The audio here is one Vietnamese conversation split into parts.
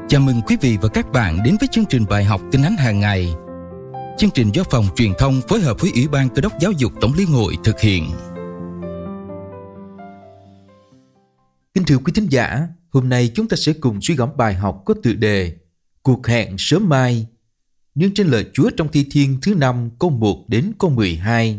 Chào mừng quý vị và các bạn đến với chương trình bài học Kinh Thánh hàng ngày. Chương trình do Phòng Truyền thông phối hợp với Ủy ban Cơ đốc Giáo dục Tổng Liên hội thực hiện. Kính thưa quý thính giả, hôm nay chúng ta sẽ cùng suy gẫm bài học có tựa đề Cuộc hẹn sớm mai, nương trên lời Chúa trong Thi Thiên thứ 5 câu 1 đến câu 12.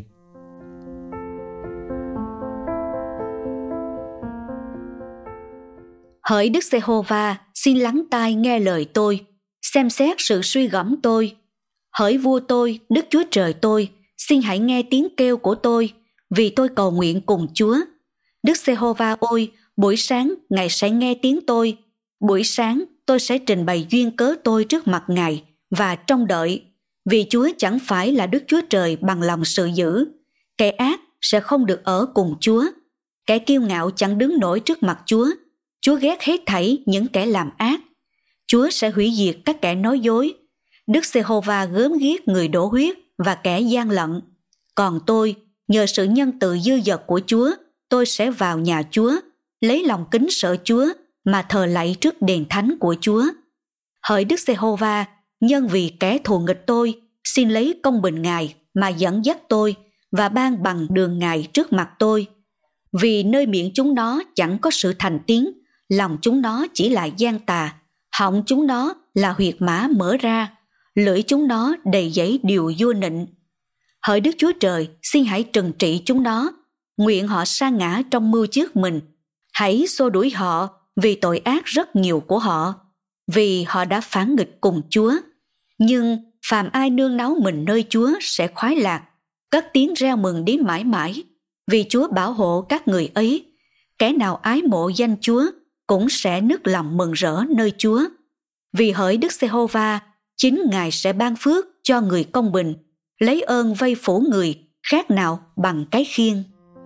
Hỡi Đức Giê-hô-va, xin lắng tai nghe lời tôi, xem xét sự suy gẫm tôi. Hỡi vua tôi, Đức Chúa Trời tôi, xin hãy nghe tiếng kêu của tôi, vì tôi cầu nguyện cùng Chúa. Đức Giê-hô-va ôi, buổi sáng Ngài sẽ nghe tiếng tôi, buổi sáng tôi sẽ trình bày duyên cớ tôi trước mặt Ngài và trông đợi, vì Chúa chẳng phải là Đức Chúa Trời bằng lòng sự dữ. Kẻ ác sẽ không được ở cùng Chúa, kẻ kiêu ngạo chẳng đứng nổi trước mặt Chúa. Chúa ghét hết thảy những kẻ làm ác. Chúa sẽ hủy diệt các kẻ nói dối. Đức Giê-hô-va gớm ghiếc người đổ huyết và kẻ gian lận. Còn tôi, nhờ sự nhân từ dư dật của Chúa, tôi sẽ vào nhà Chúa, lấy lòng kính sợ Chúa mà thờ lạy trước đền thánh của Chúa. Hỡi Đức Giê-hô-va, nhân vì kẻ thù nghịch tôi, xin lấy công bình Ngài mà dẫn dắt tôi và ban bằng đường Ngài trước mặt tôi. Vì nơi miệng chúng nó chẳng có sự thành tiếng, lòng chúng nó chỉ là gian tà, họng chúng nó là huyệt mã mở ra, lưỡi chúng nó đầy dẫy điều vua nịnh. Hỡi Đức Chúa Trời, xin hãy trừng trị chúng nó, nguyện họ sa ngã trong mưu trước mình. Hãy xô đuổi họ vì tội ác rất nhiều của họ, vì họ đã phản nghịch cùng Chúa. Nhưng phàm ai nương náu mình nơi Chúa sẽ khoái lạc, cất tiếng reo mừng đến mãi mãi, vì Chúa bảo hộ các người ấy. Kẻ nào ái mộ danh Chúa cũng sẽ nức lòng mừng rỡ nơi Chúa. Vì hỡi Đức Giê-hô-va, chính Ngài sẽ ban phước cho người công bình, lấy ơn vây phủ người khác nào bằng cái khiên.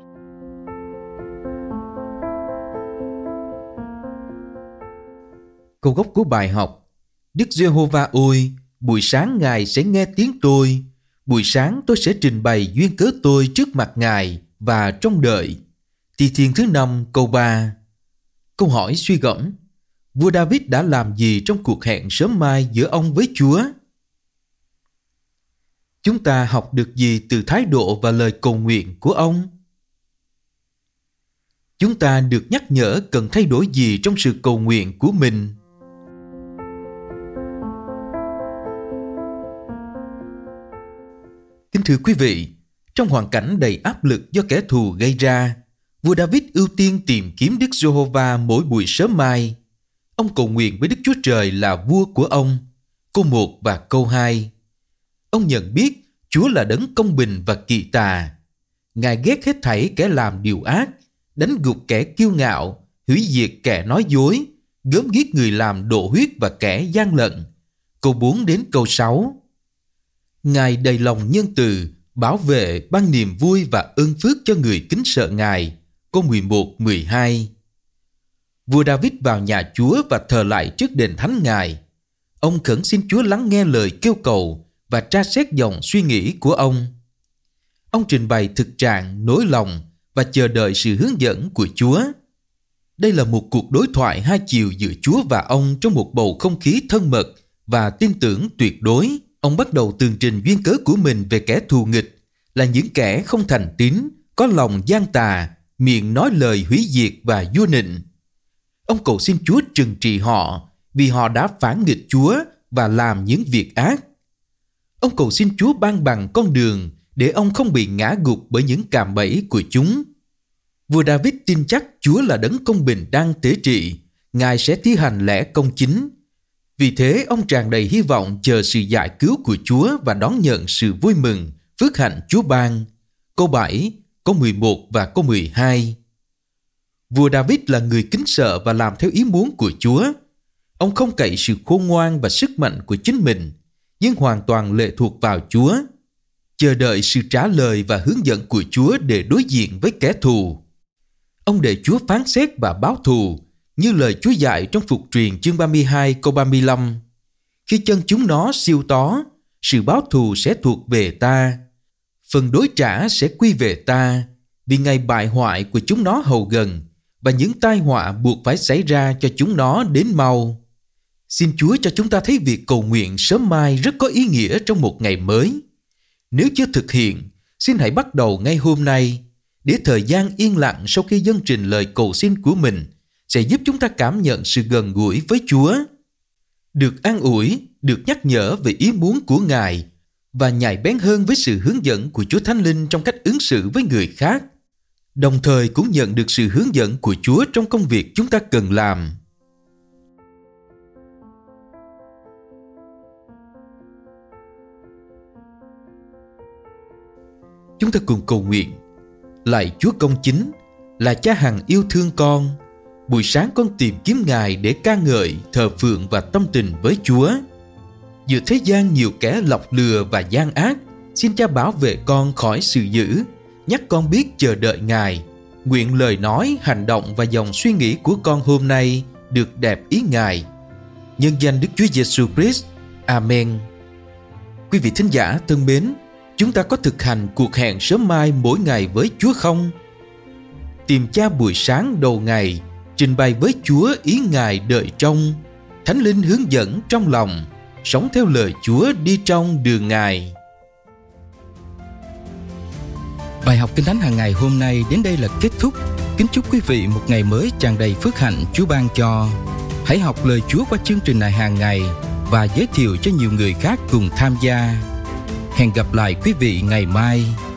Câu gốc của bài học: Đức Giê-hô-va ôi, buổi sáng Ngài sẽ nghe tiếng tôi, buổi sáng tôi sẽ trình bày duyên cớ tôi trước mặt Ngài và trông đợi. Thi Thiên thứ 5 câu 3. Câu hỏi suy gẫm: vua David đã làm gì trong cuộc hẹn sớm mai giữa ông với Chúa? Chúng ta học được gì từ thái độ và lời cầu nguyện của ông? Chúng ta được nhắc nhở cần thay đổi gì trong sự cầu nguyện của mình? Kính thưa quý vị, trong hoàn cảnh đầy áp lực do kẻ thù gây ra, vua David ưu tiên tìm kiếm Đức Giê-hô-va mỗi buổi sớm mai. Ông cầu nguyện với Đức Chúa Trời là vua của ông. Câu 1 và câu 2. Ông nhận biết Chúa là đấng công bình và kỵ tà. Ngài ghét hết thảy kẻ làm điều ác, đánh gục kẻ kiêu ngạo, hủy diệt kẻ nói dối, gớm ghiếc người làm độ huyết và kẻ gian lận. Câu 4 đến câu 6. Ngài đầy lòng nhân từ, bảo vệ, ban niềm vui và ơn phước cho người kính sợ Ngài. Câu 11, 12. Vua David vào nhà Chúa và thờ lạy trước đền thánh Ngài. Ông khẩn xin Chúa lắng nghe lời kêu cầu và tra xét dòng suy nghĩ của ông. Ông trình bày thực trạng, nỗi lòng và chờ đợi sự hướng dẫn của Chúa. Đây là một cuộc đối thoại hai chiều giữa Chúa và ông trong một bầu không khí thân mật và tin tưởng tuyệt đối. Ông bắt đầu tường trình duyên cớ của mình về kẻ thù nghịch, là những kẻ không thành tín, có lòng gian tà, miệng nói lời hủy diệt và vua nịnh. Ông cầu xin Chúa trừng trị họ vì họ đã phản nghịch Chúa và làm những việc ác. Ông cầu xin Chúa ban bằng con đường để ông không bị ngã gục bởi những cạm bẫy của chúng. Vua David tin chắc Chúa là đấng công bình đang tế trị, Ngài sẽ thi hành lẽ công chính. Vì thế ông tràn đầy hy vọng chờ sự giải cứu của Chúa và đón nhận sự vui mừng, phước hạnh Chúa ban. Câu 7, câu 11 và câu 12. Vua David là người kính sợ và làm theo ý muốn của Chúa. Ông không cậy sự khôn ngoan và sức mạnh của chính mình, nhưng hoàn toàn lệ thuộc vào Chúa, chờ đợi sự trả lời và hướng dẫn của Chúa để đối diện với kẻ thù. Ông để Chúa phán xét và báo thù, như lời Chúa dạy trong Phục truyền chương 32 câu 35. Khi chân chúng nó siêu tó, sự báo thù sẽ thuộc về ta. Phần đối trả sẽ quy về ta, vì ngày bại hoại của chúng nó hầu gần, và những tai họa buộc phải xảy ra cho chúng nó đến mau. Xin Chúa cho chúng ta thấy việc cầu nguyện sớm mai rất có ý nghĩa trong một ngày mới. Nếu chưa thực hiện, xin hãy bắt đầu ngay hôm nay, để thời gian yên lặng sau khi dâng trình lời cầu xin của mình sẽ giúp chúng ta cảm nhận sự gần gũi với Chúa, được an ủi, được nhắc nhở về ý muốn của Ngài và nhạy bén hơn với sự hướng dẫn của Chúa Thánh Linh trong cách ứng xử với người khác, đồng thời cũng nhận được sự hướng dẫn của Chúa trong công việc chúng ta cần làm. Chúng ta cùng cầu nguyện. Lạy Chúa công chính, là Cha hằng yêu thương con, buổi sáng con tìm kiếm Ngài để ca ngợi, thờ phượng và tâm tình với Chúa. Giữa thế gian nhiều kẻ lọc lừa và gian ác, xin Cha bảo vệ con khỏi sự dữ, nhắc con biết chờ đợi Ngài. Nguyện lời nói, hành động và dòng suy nghĩ của con hôm nay được đẹp ý Ngài. Nhân danh Đức Chúa Giêsu Christ. Amen. Quý vị thính giả thân mến, chúng ta có thực hành cuộc hẹn sớm mai mỗi ngày với Chúa không? Tìm Cha buổi sáng đầu ngày, trình bày với Chúa ý Ngài đợi trông, Thánh Linh hướng dẫn trong lòng, sống theo lời Chúa đi trong đường Ngài. Bài học Kinh Thánh hàng ngày hôm nay đến đây là kết thúc. Kính chúc quý vị một ngày mới tràn đầy phước hạnh Chúa ban cho. Hãy học lời Chúa qua chương trình này hàng ngày và giới thiệu cho nhiều người khác cùng tham gia. Hẹn gặp lại quý vị ngày mai.